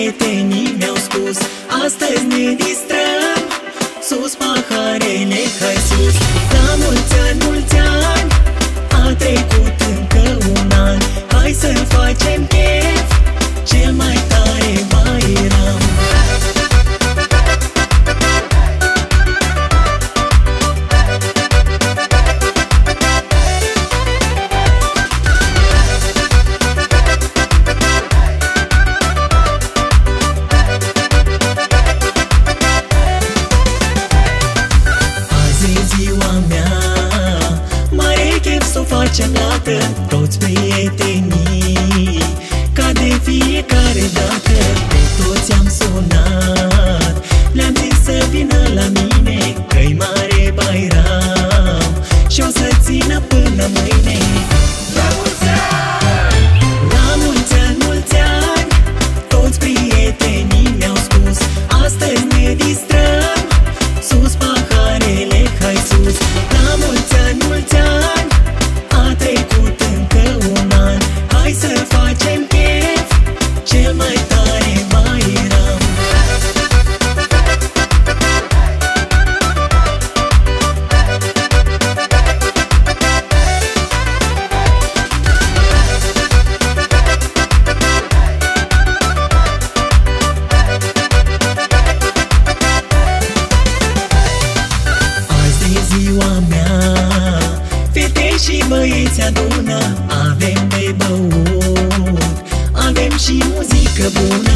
prietenii mi-au spus: astăzi ne distrăm, sus paharele, hai sus. La mulți ani, mulți ani, a trecut încă un an, hai să facem chef, cel mai tare Bairam. Facem lată, toți prietenii, ca de fiecare dată. Pe toți am sunat, le-am zis să vină la mine, că-i mare Bairam și o să țină până mâine. La mulți ani! La mulți ani, mulți ani, toți prietenii mi-au spus: astăzi ne distrăm, sus paharele, hai sus. La mulți ani, mulți ani, a trecut încă un an, hai să facem chef, cel mai tare Bairam. Azi e ziua mea, fete și băieți adună, avem de băut, avem și muzică bună.